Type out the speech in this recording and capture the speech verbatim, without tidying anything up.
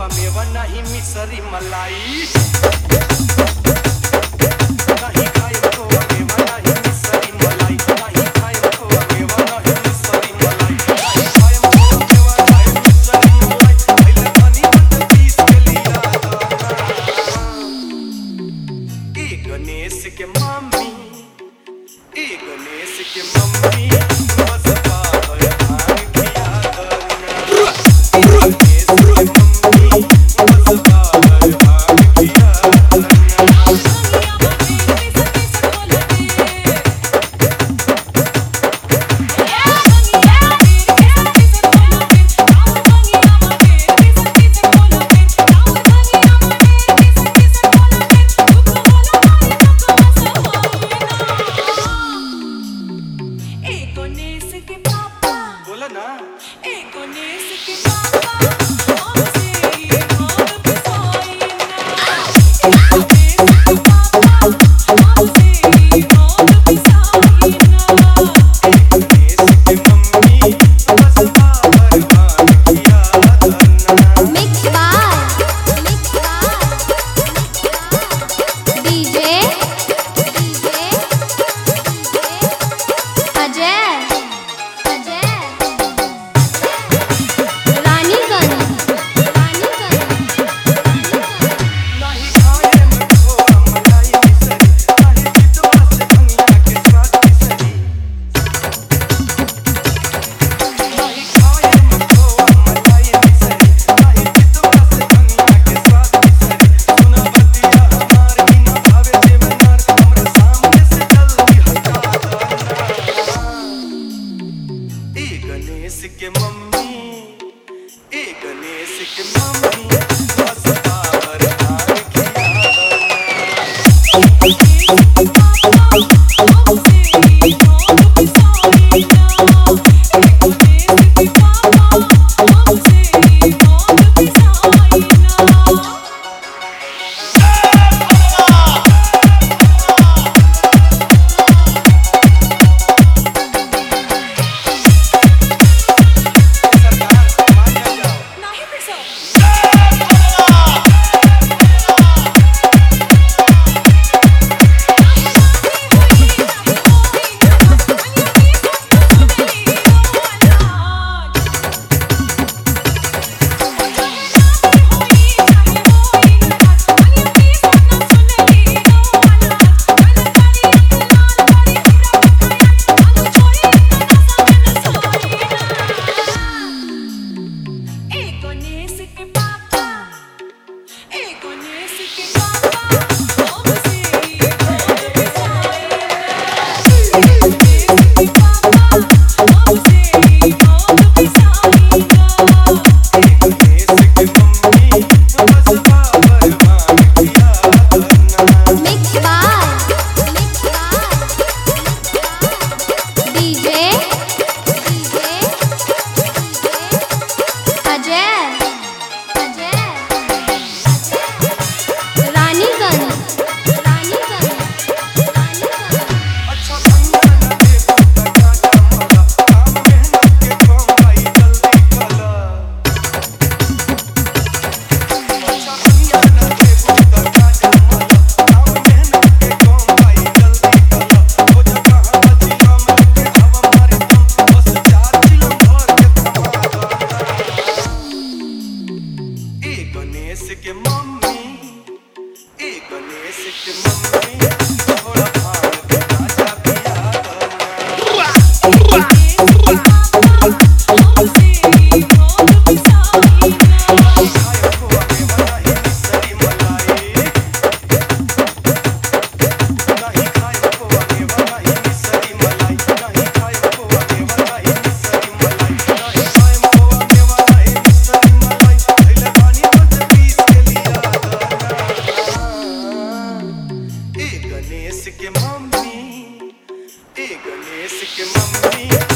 खोआ मेवा नहीं मिसरी मलाई नहीं खाए खोआ मेवा नहीं मिसरी मलाई नहीं खाए खोआ मेवा नहीं मिसरी मलाई नहीं खाए खोआ मेवा नहीं मिसरी मलाई पहले पानी मत पीस के लिया ए गणेश के मम्मी ए गणेश के मम्मी बस पावर भांग किया गणेश के मम्मी ए गणेश के मम्मी बस पावर भांग किया गणेश के मम्मी ए गणेश के मम्मी थोड़ा भांग के राजा पिया गणेश के मम्मी ए गणेश के मम्मी